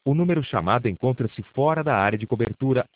O número chamado encontra-se fora da área de cobertura